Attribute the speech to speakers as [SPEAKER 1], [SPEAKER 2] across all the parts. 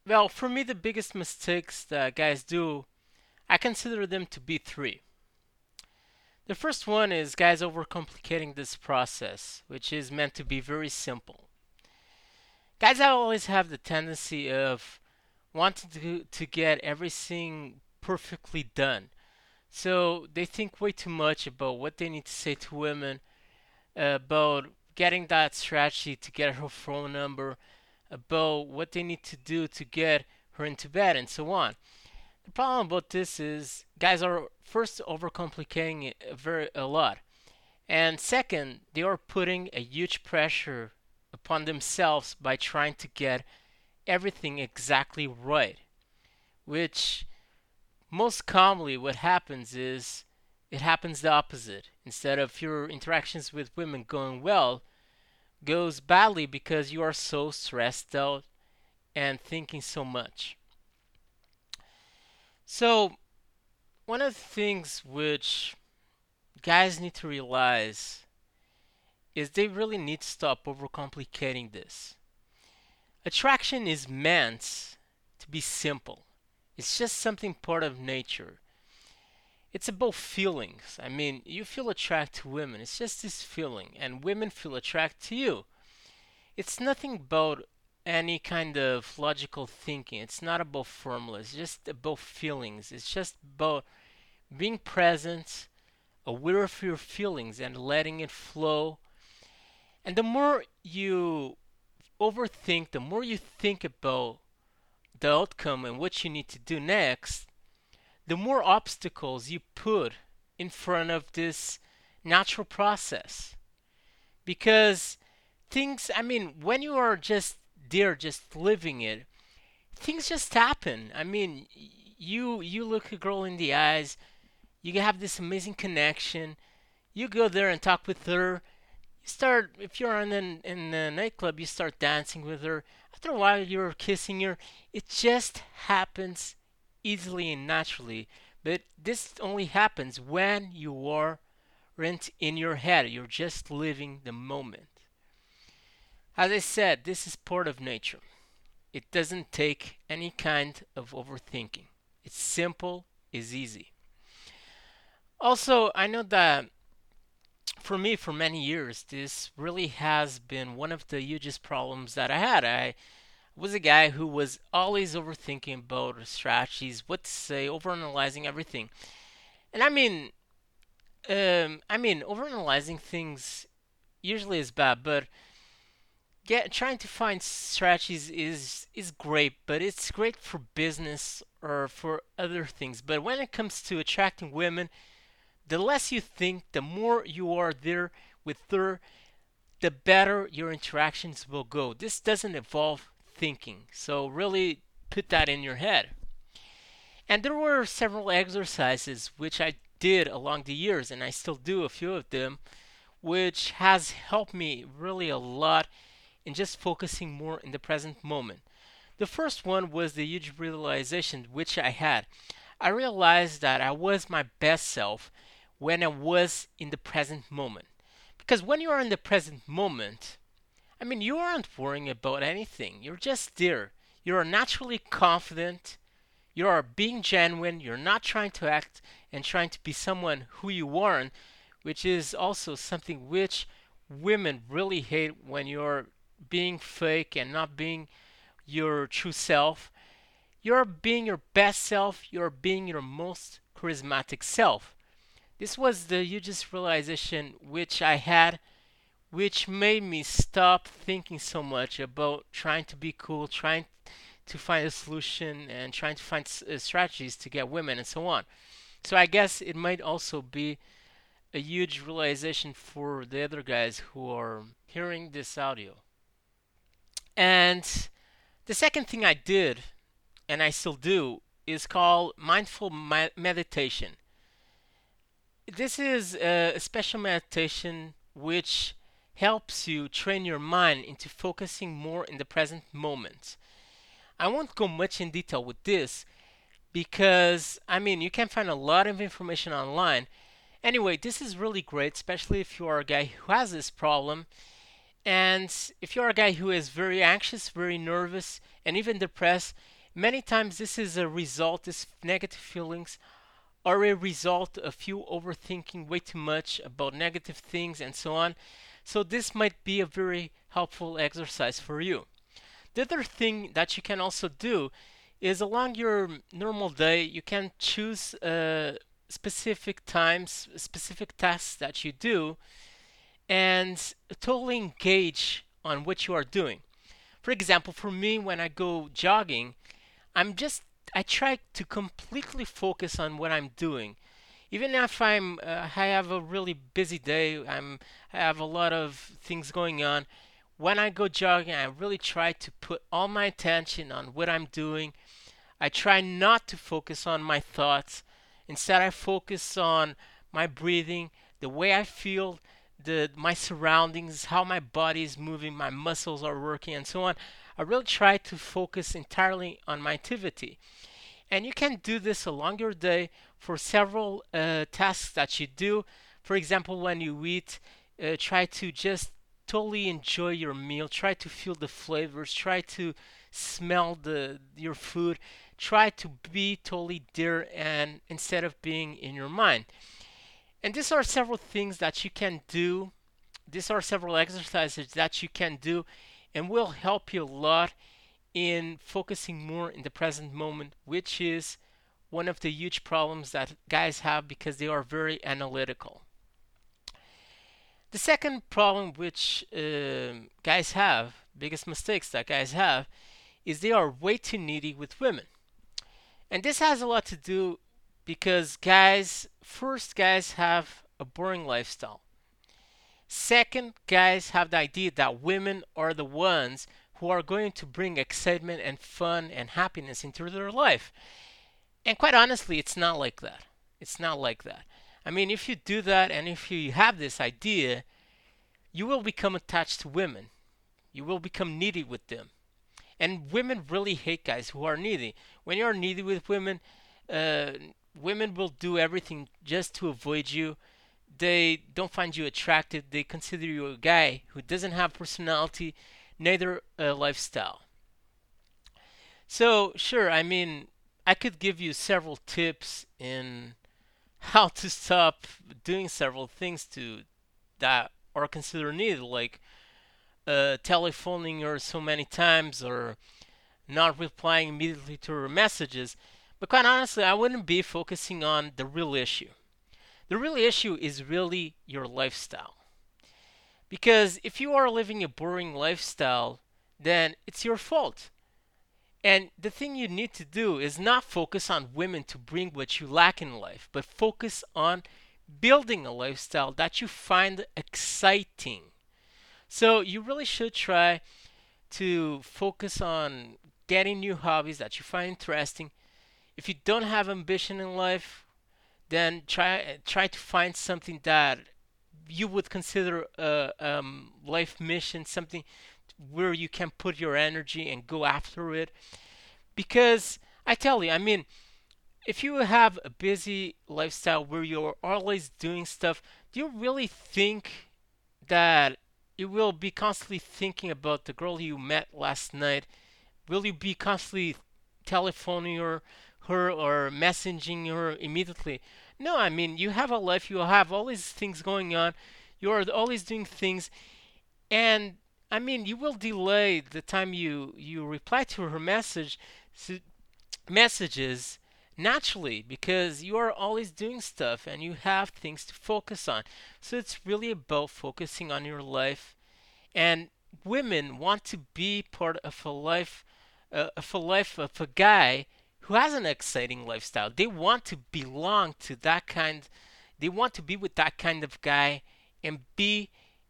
[SPEAKER 1] Well, for me, the biggest mistakes that guys do, I consider them to be three. The first one is guys overcomplicating this process, which is meant to be very simple. Guys always have the tendency of wanting to get everything perfectly done. So they think way too much about what they need to say to women, about getting that strategy to get her phone number, about what they need to do to get her into bed, and so on. The problem about this is guys are first overcomplicating it a lot, and second, they are putting a huge pressure upon themselves by trying to get everything exactly right, which most commonly what happens is it happens the opposite. Instead of your interactions with women going well, goes badly because you are so stressed out and thinking so much. So, one of the things which guys need to realize is they really need to stop overcomplicating this. Attraction is meant to be simple. It's just something part of nature. It's about feelings. I mean, you feel attracted to women. It's just this feeling, and women feel attracted to you. It's nothing about any kind of logical thinking. It's not about formulas. It's just about feelings. It's just about being present, aware of your feelings, and letting it flow. And the more you overthink, the more you think about the outcome and what you need to do next, the more obstacles you put in front of this natural process. Because things, I mean, when you are just there, just living it, things just happen. I mean, you look a girl in the eyes, you have this amazing connection. You go there and talk with her. You start, if you're in the nightclub, you start dancing with her. After a while, you're kissing her. It just happens easily and naturally. But this only happens when you are rent in your head. You're just living the moment. As I said, this is part of nature. It doesn't take any kind of overthinking. It's simple, it's easy. Also, I know that for me, for many years, this really has been one of the hugest problems that I had. I was a guy who was always overthinking about strategies, what to say, overanalyzing everything. And overanalyzing things usually is bad, but trying to find strategies is great, but it's great for business or for other things. But when it comes to attracting women, the less you think, the more you are there with her, the better your interactions will go. This doesn't involve thinking, so really put that in your head. And there were several exercises which I did along the years, and I still do a few of them, which has helped me really a lot in just focusing more in the present moment. The first one was the huge realization which I had. I realized that I was my best self when I was in the present moment. Because when you are in the present moment, I mean, you aren't worrying about anything. You're just there. You are naturally confident. You are being genuine. You're not trying to act and trying to be someone who you aren't, which is also something which women really hate when you're being fake and not being your true self. You're being your best self. You're being your most charismatic self. This was the hugest realization which I had, which made me stop thinking so much about trying to be cool, trying to find a solution, and trying to find strategies to get women and so on. So I guess it might also be a huge realization for the other guys who are hearing this audio. And the second thing I did, and I still do, is called mindful meditation. This is a special meditation which helps you train your mind into focusing more in the present moment. I won't go much in detail with this because, I mean, you can find a lot of information online. Anyway, this is really great, especially if you are a guy who has this problem. And if you're a guy who is very anxious, very nervous, and even depressed, Many times this is a result, this negative feelings are a result of you overthinking way too much about negative things and so on. So this might be a very helpful exercise for you. The other thing that you can also do is along your normal day, you can choose specific times, specific tasks that you do, and totally engage on what you are doing. For example, for me, when I go jogging, I'm just I try to completely focus on what I'm doing. Even if I have a really busy day, I have a lot of things going on. When I go jogging, I really try to put all my attention on what I'm doing. I try not to focus on my thoughts. Instead, I focus on my breathing, the way I feel, the my surroundings, how my body is moving, my muscles are working, and so on. I really try to focus entirely on my activity. And you can do this along your day for several tasks that you do. For example, when you eat, try to just totally enjoy your meal. Try to feel the flavors. Try to smell the your food. Try to be totally there and instead of being in your mind. And these are several things that you can do. These are several exercises that you can do and will help you a lot in focusing more in the present moment, which is one of the huge problems that guys have because they are very analytical. The second problem which guys have, biggest mistakes that guys have, is they are way too needy with women. And this has a lot to do because guys have a boring lifestyle. Second, guys have the idea that women are the ones who are going to bring excitement and fun and happiness into their life. And quite honestly, it's not like that. It's not like that. I mean, if you do that and if you have this idea, you will become attached to women. You will become needy with them. And women really hate guys who are needy. When you're needy with women, uh, women will do everything just to avoid you. They don't find you attractive. They consider you a guy who doesn't have personality, neither a lifestyle. So, sure, I mean, I could give you several tips in how to stop doing several things to that are considered needed, like telephoning her so many times or not replying immediately to her messages. But quite honestly, I wouldn't be focusing on the real issue. The real issue is really your lifestyle. Because if you are living a boring lifestyle, then it's your fault. And the thing you need to do is not focus on women to bring what you lack in life, but focus on building a lifestyle that you find exciting. So you really should try to focus on getting new hobbies that you find interesting. If you don't have ambition in life, then try to find something that you would consider a life mission, something where you can put your energy and go after it. Because I tell you, I mean, if you have a busy lifestyle where you're always doing stuff, do you really think that you will be constantly thinking about the girl you met last night? Will you be constantly telephoning her or messaging her immediately? No, I mean, you have a life, you have all these things going on, you are always doing things, and I mean, you will delay the time you reply to her messages naturally because you are always doing stuff and you have things to focus on. So it's really about focusing on your life. And women want to be part of a life of a guy who has an exciting lifestyle. They want to belong to that kind. They want to be with that kind of guy and be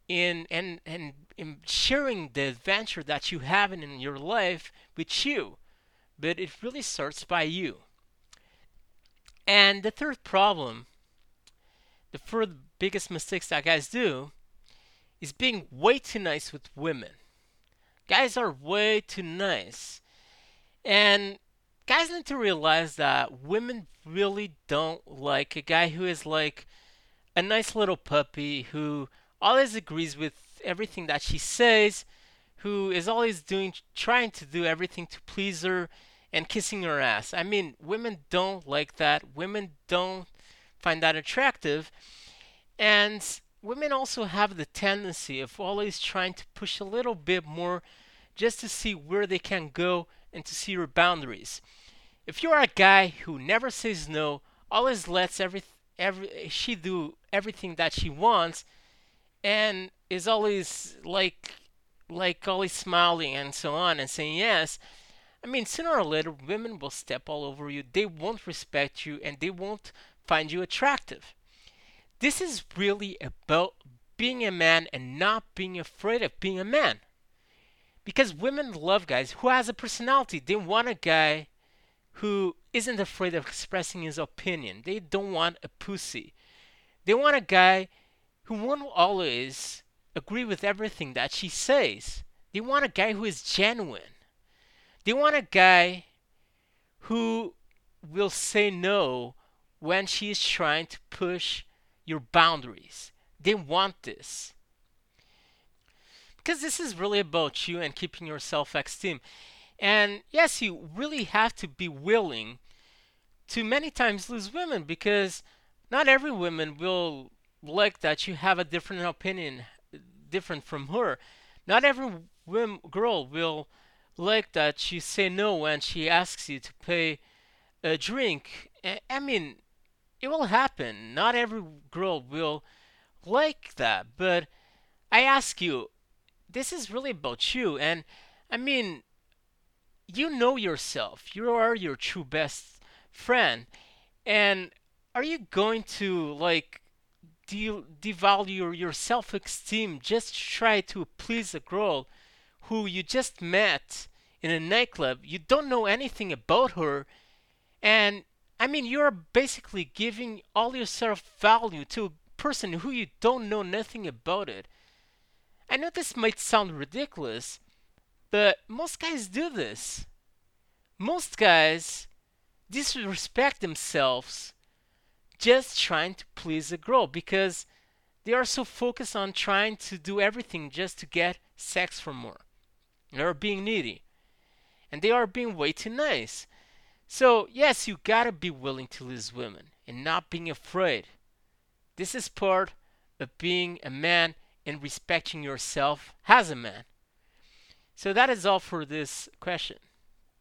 [SPEAKER 1] in sharing the adventure that you have in your life with you. But it really starts by you. And the third problem, the third biggest mistakes that guys do, is being way too nice with women. Guys are way too nice. And guys need to realize that women really don't like a guy who is like a nice little puppy who always agrees with everything that she says, who is always trying to do everything to please her, and kissing her ass. I mean, women don't like that. Women don't find that attractive. And women also have the tendency of always trying to push a little bit more just to see where they can go and to see your boundaries. If you're a guy who never says no, always lets she do everything that she wants, and is always always smiling and so on and saying yes, I mean, sooner or later, women will step all over you. They won't respect you and they won't find you attractive. This is really about being a man and not being afraid of being a man. Because women love guys who has a personality. They want a guy who isn't afraid of expressing his opinion. They don't want a pussy. They want a guy who won't always agree with everything that she says. They want a guy who is genuine. They want a guy who will say no when she is trying to push your boundaries. They want this. Because this is really about you and keeping your self esteem. And yes, you really have to be willing to many times lose women because not every woman will like that you have a different opinion different from her. Not every girl will like that you say no when she asks you to pay a drink. I mean, it will happen. Not every girl will like that. But I ask you, this is really about you. And I mean, you know yourself. You are your true best friend. And are you going to devalue your self-esteem just to try to please a girl who you just met in a nightclub? You don't know anything about her, and I mean you're basically giving all your self-value to a person who you don't know nothing about it. I know this might sound ridiculous, but most guys do this. Most guys disrespect themselves just trying to please a girl because they are so focused on trying to do everything just to get sex from her. They are being needy and they are being way too nice. So, yes, you gotta be willing to lose women and not being afraid. This is part of being a man and respecting yourself as a man. So, that is all for this question.